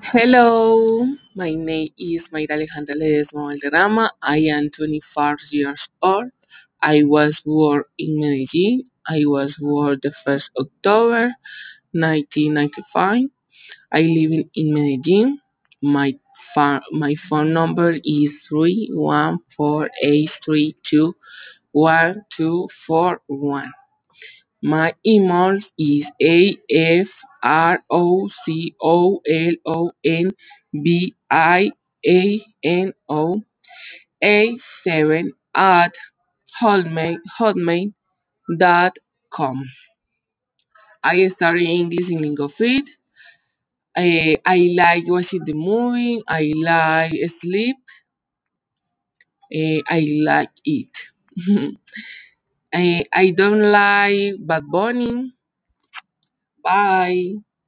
Hello, my name is Mayra Alejandra Ledesma Valderrama. I am 24 years old. I was born in Medellin. I was born the 1st October 1995. I live in Medellin. My phone number is 31483211241. My email is afrocolonbiano87@hotmail.com. I study English in Lingofit. I like watching the movie. I like sleep. I like it. I don't like Bad Bunny. Bye.